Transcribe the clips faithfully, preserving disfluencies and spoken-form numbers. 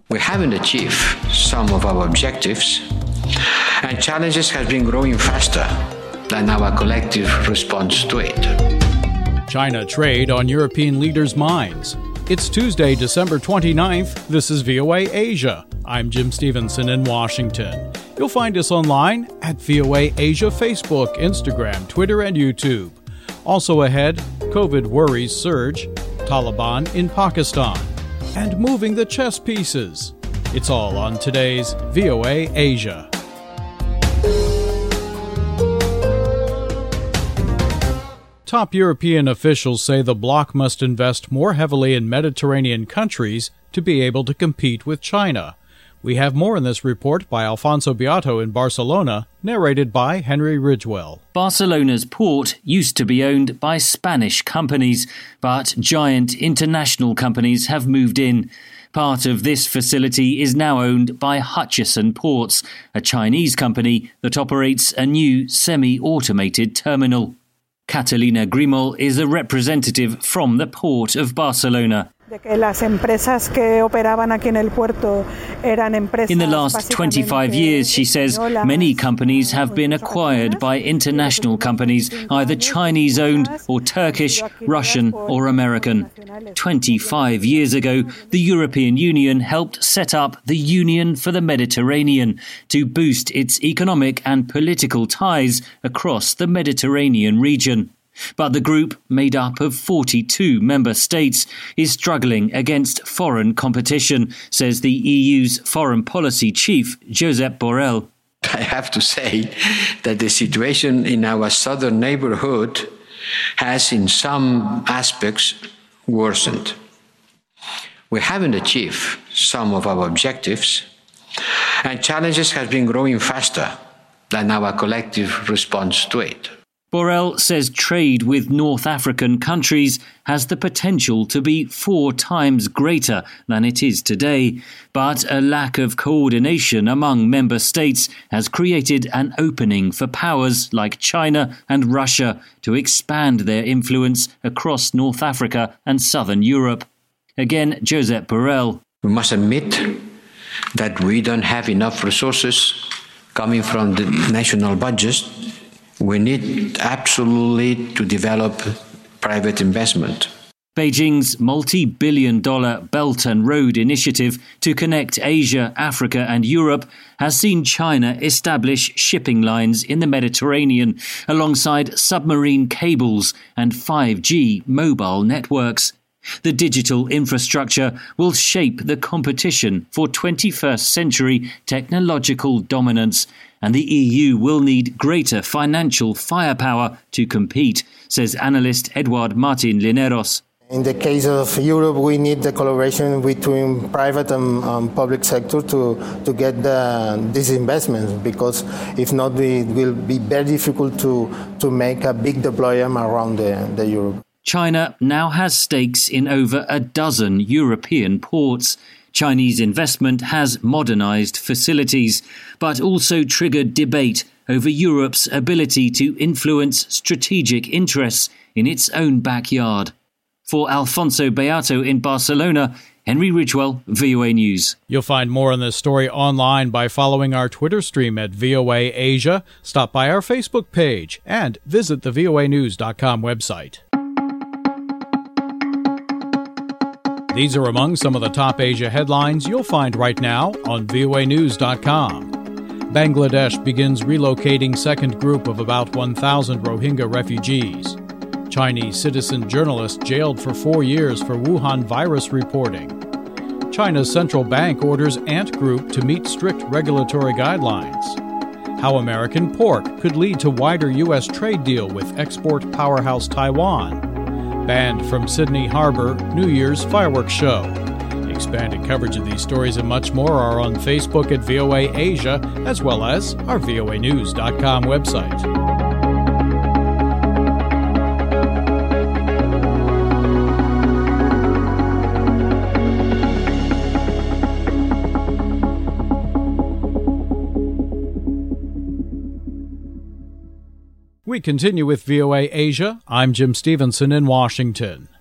We haven't achieved some of our objectives, and challenges have been growing faster than our collective response to it. China trade on European leaders' minds. It's Tuesday, December twenty-ninth. This is V O A Asia. I'm Jim Stevenson in Washington. You'll find us online at V O A Asia Facebook, Instagram, Twitter, and YouTube. Also ahead, COVID worries surge, Taliban in Pakistan, and moving the chess pieces. It's all on today's V O A Asia. Top European officials say the bloc must invest more heavily in Mediterranean countries to be able to compete with China. We have more in this report by Alfonso Beato in Barcelona, narrated by Henry Ridgewell. Barcelona's port used to be owned by Spanish companies, but giant international companies have moved in. Part of this facility is now owned by Hutchison Ports, a Chinese company that operates a new semi-automated terminal. Catalina Grimol is a representative from the Port of Barcelona. In the last twenty-five years, she says, many companies have been acquired by international companies, either Chinese-owned or Turkish, Russian or American. twenty-five years ago, the European Union helped set up the Union for the Mediterranean to boost its economic and political ties across the Mediterranean region. But the group, made up of forty-two member states, is struggling against foreign competition, says the E U's foreign policy chief, Josep Borrell. I have to say that the situation in our southern neighborhood has, in some aspects, worsened. We haven't achieved some of our objectives, and challenges have been growing faster than our collective response to it. Borrell says trade with North African countries has the potential to be four times greater than it is today, but a lack of coordination among member states has created an opening for powers like China and Russia to expand their influence across North Africa and southern Europe. Again, Josep Borrell. We must admit that we don't have enough resources coming from the national budgets. We need absolutely to develop private investment. Beijing's multi-billion dollar Belt and Road initiative to connect Asia, Africa and Europe has seen China establish shipping lines in the Mediterranean alongside submarine cables and five G mobile networks. The digital infrastructure will shape the competition for twenty-first century technological dominance, and the E U will need greater financial firepower to compete, says analyst Eduard Martin Lineros. In the case of Europe, we need the collaboration between private and um, public sector to, to get the, these investments, because if not, it will be very difficult to, to make a big deployment around the, the Europe. China now has stakes in over a dozen European ports. Chinese investment has modernized facilities, but also triggered debate over Europe's ability to influence strategic interests in its own backyard. For Alfonso Beato in Barcelona, Henry Ridgewell, V O A News. You'll find more on this story online by following our Twitter stream at V O A Asia, stop by our Facebook page, and visit the V O A news dot com website. These are among some of the top Asia headlines you'll find right now on V O A news dot com. Bangladesh begins relocating second group of about one thousand Rohingya refugees. Chinese citizen journalist jailed for four years for Wuhan virus reporting. China's central bank orders Ant Group to meet strict regulatory guidelines. How American pork could lead to wider U S trade deal with export powerhouse Taiwan. Banned from Sydney Harbor, New Year's fireworks show. Expanded coverage of these stories and much more are on Facebook at V O A Asia, as well as our V O A news dot com website. We continue with V O A Asia. I'm Jim Stevenson in Washington.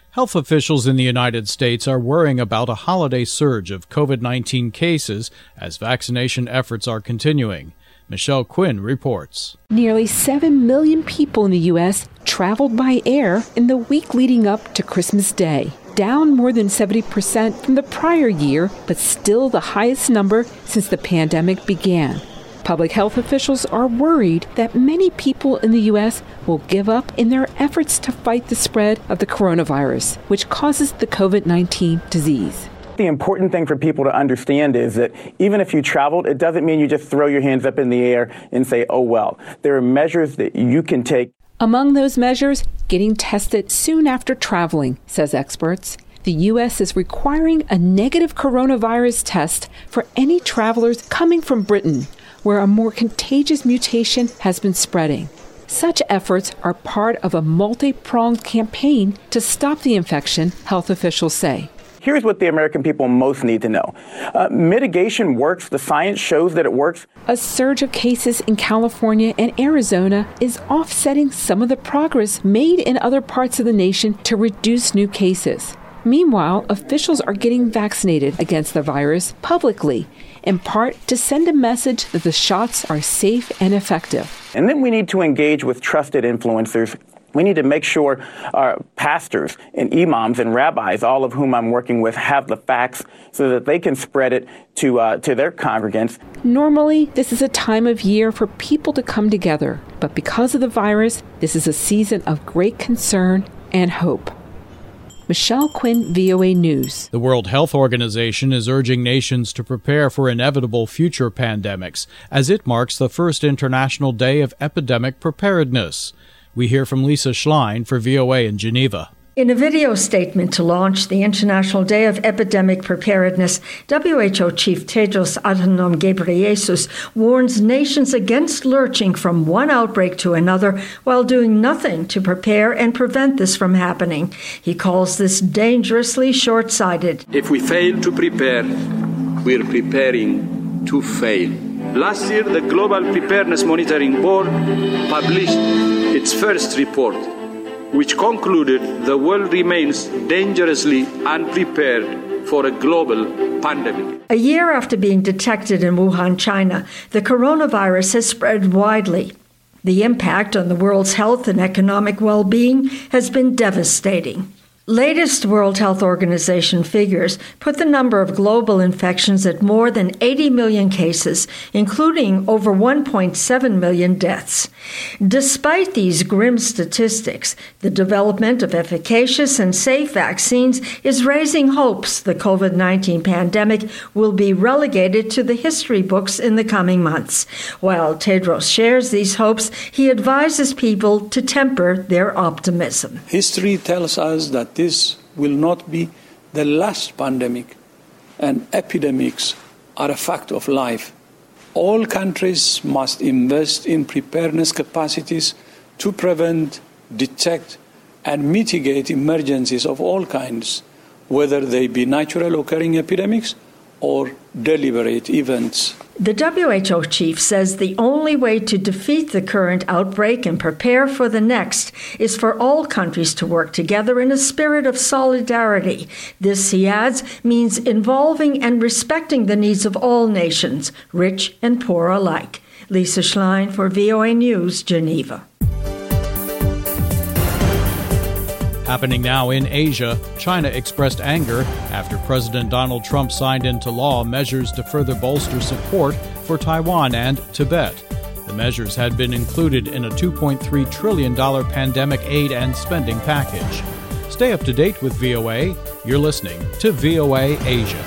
Health officials in the United States are worrying about a holiday surge of COVID nineteen cases as vaccination efforts are continuing. Michelle Quinn reports. Nearly seven million people in the U S traveled by air in the week leading up to Christmas Day, down more than seventy percent from the prior year, but still the highest number since the pandemic began. Public health officials are worried that many people in the U S will give up in their efforts to fight the spread of the coronavirus, which causes the COVID nineteen disease. The important thing for people to understand is that even if you traveled, it doesn't mean you just throw your hands up in the air and say, oh, well. There are measures that you can take. Among those measures, getting tested soon after traveling, says experts. The U S is requiring a negative coronavirus test for any travelers coming from Britain, where a more contagious mutation has been spreading. Such efforts are part of a multi-pronged campaign to stop the infection, health officials say. Here's what the American people most need to know. Uh, mitigation works. The science shows that it works. A surge of cases in California and Arizona is offsetting some of the progress made in other parts of the nation to reduce new cases. Meanwhile, officials are getting vaccinated against the virus publicly, in part to send a message that the shots are safe and effective. And then we need to engage with trusted influencers. We need to make sure our pastors and imams and rabbis, all of whom I'm working with, have the facts so that they can spread it to uh, to their congregants. Normally, this is a time of year for people to come together. But because of the virus, this is a season of great concern and hope. Michelle Quinn, V O A News. The World Health Organization is urging nations to prepare for inevitable future pandemics as it marks the first International Day of Epidemic Preparedness. We hear from Lisa Schlein for V O A in Geneva. In a video statement to launch the International Day of Epidemic Preparedness, W H O Chief Tedros Adhanom Ghebreyesus warns nations against lurching from one outbreak to another while doing nothing to prepare and prevent this from happening. He calls this dangerously short-sighted. If we fail to prepare, we're preparing to fail. Last year, the Global Preparedness Monitoring Board published its first report, which concluded the world remains dangerously unprepared for a global pandemic. A year after being detected in Wuhan, China, the coronavirus has spread widely. The impact on the world's health and economic well-being has been devastating. Latest World Health Organization figures put the number of global infections at more than eighty million cases, including over one point seven million deaths. Despite these grim statistics, the development of efficacious and safe vaccines is raising hopes the COVID nineteen pandemic will be relegated to the history books in the coming months. While Tedros shares these hopes, he advises people to temper their optimism. History tells us that this will not be the last pandemic, and epidemics are a fact of life. All countries must invest in preparedness capacities to prevent, detect, and mitigate emergencies of all kinds, whether they be natural occurring epidemics or deliberate events. The W H O chief says the only way to defeat the current outbreak and prepare for the next is for all countries to work together in a spirit of solidarity. This, he adds, means involving and respecting the needs of all nations, rich and poor alike. Lisa Schlein for V O A News, Geneva. Happening now in Asia, China expressed anger after President Donald Trump signed into law measures to further bolster support for Taiwan and Tibet. The measures had been included in a two point three trillion dollars pandemic aid and spending package. Stay up to date with V O A. You're listening to V O A Asia.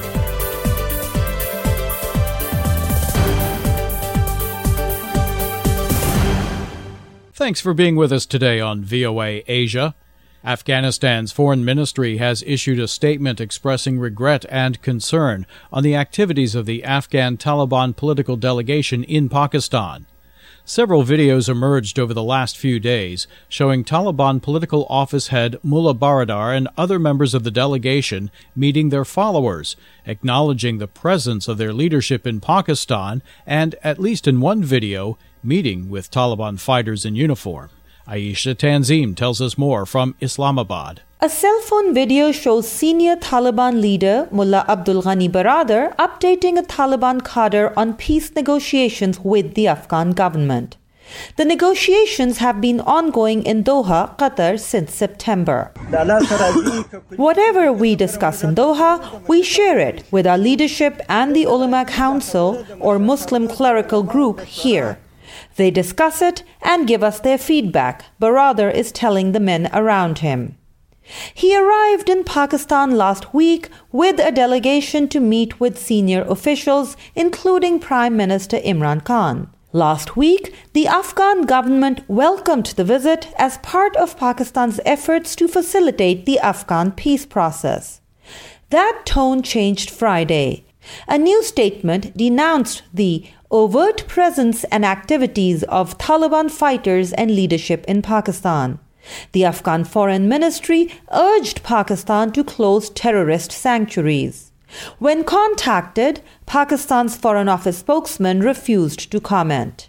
Thanks for being with us today on V O A Asia. Afghanistan's foreign ministry has issued a statement expressing regret and concern on the activities of the Afghan Taliban political delegation in Pakistan. Several videos emerged over the last few days showing Taliban political office head Mullah Baradar and other members of the delegation meeting their followers, acknowledging the presence of their leadership in Pakistan and, at least in one video, meeting with Taliban fighters in uniform. Aisha Tanzim tells us more from Islamabad. A cell phone video shows senior Taliban leader Mullah Abdul Ghani Baradar updating a Taliban cadre on peace negotiations with the Afghan government. The negotiations have been ongoing in Doha, Qatar, since September. Whatever we discuss in Doha, we share it with our leadership and the Ulama Council or Muslim clerical group here. They discuss it and give us their feedback, Baradar is telling the men around him. He arrived in Pakistan last week with a delegation to meet with senior officials, including Prime Minister Imran Khan. Last week, the Afghan government welcomed the visit as part of Pakistan's efforts to facilitate the Afghan peace process. That tone changed Friday. A new statement denounced the overt presence and activities of Taliban fighters and leadership in Pakistan. The Afghan Foreign Ministry urged Pakistan to close terrorist sanctuaries. When contacted, Pakistan's Foreign Office spokesman refused to comment.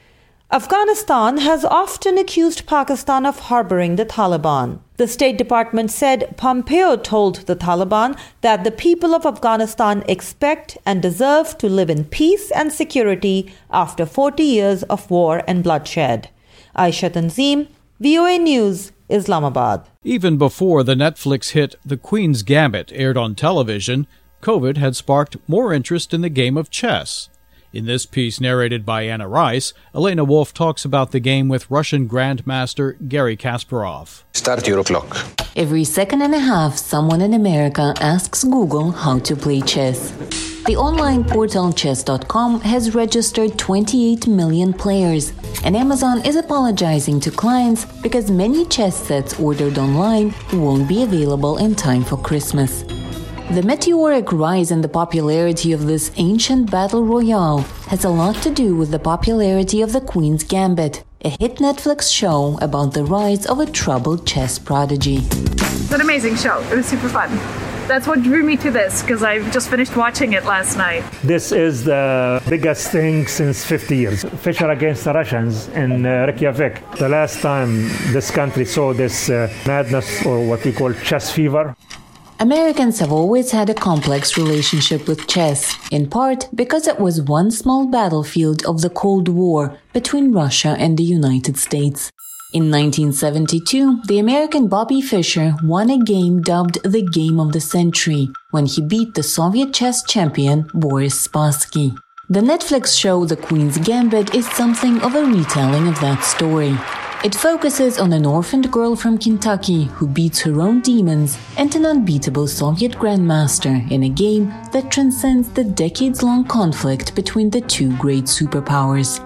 Afghanistan has often accused Pakistan of harboring the Taliban. The State Department said Pompeo told the Taliban that the people of Afghanistan expect and deserve to live in peace and security after forty years of war and bloodshed. Aisha Tanzim, V O A News, Islamabad. Even before the Netflix hit The Queen's Gambit aired on television, COVID had sparked more interest in the game of chess. In this piece narrated by Anna Rice, Elena Wolf talks about the game with Russian Grandmaster Garry Kasparov. Start your clock. Every second and a half, someone in America asks Google how to play chess. The online portal chess dot com has registered twenty-eight million players, and Amazon is apologizing to clients because many chess sets ordered online won't be available in time for Christmas. The meteoric rise in the popularity of this ancient battle royale has a lot to do with the popularity of The Queen's Gambit, a hit Netflix show about the rise of a troubled chess prodigy. It's an amazing show. It was super fun. That's what drew me to this, because I just finished watching it last night. This is the biggest thing since fifty years. Fischer against the Russians in uh, Reykjavik. The last time this country saw this uh, madness, or what we call chess fever. Americans have always had a complex relationship with chess, in part because it was one small battlefield of the Cold War between Russia and the United States. In nineteen seventy-two, the American Bobby Fischer won a game dubbed the Game of the Century when he beat the Soviet chess champion Boris Spassky. The Netflix show The Queen's Gambit is something of a retelling of that story. It focuses on an orphaned girl from Kentucky who beats her own demons and an unbeatable Soviet grandmaster in a game that transcends the decades-long conflict between the two great superpowers.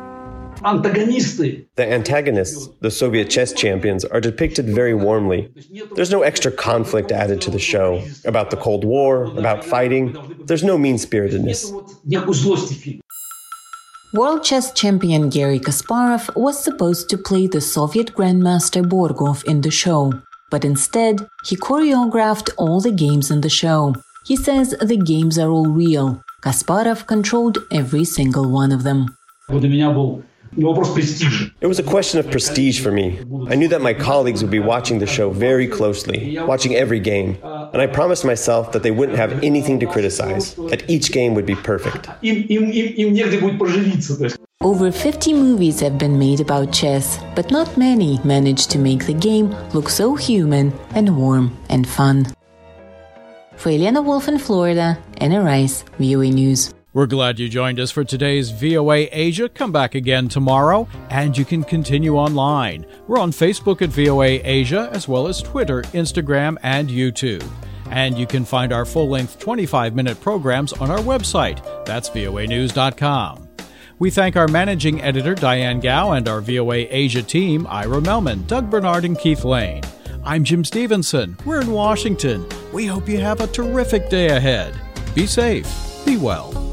The antagonists, the Soviet chess champions, are depicted very warmly. There's no extra conflict added to the show about the Cold War, about fighting. There's no mean-spiritedness. World chess champion Garry Kasparov was supposed to play the Soviet grandmaster Borgov in the show, but instead, he choreographed all the games in the show. He says the games are all real. Kasparov controlled every single one of them. It was a question of prestige for me. I knew that my colleagues would be watching the show very closely, watching every game, and I promised myself that they wouldn't have anything to criticize, that each game would be perfect. Over fifty movies have been made about chess, but not many managed to make the game look so human and warm and fun. For Elena Wolf in Florida, Anna Rice, V O A News. We're glad you joined us for today's V O A Asia. Come back again tomorrow, and you can continue online. We're on Facebook at V O A Asia, as well as Twitter, Instagram, and YouTube. And you can find our full-length twenty-five minute programs on our website. That's V O A news dot com. We thank our managing editor, Diane Gao, and our V O A Asia team, Ira Melman, Doug Bernard, and Keith Lane. I'm Jim Stevenson. We're in Washington. We hope you have a terrific day ahead. Be safe. Be well.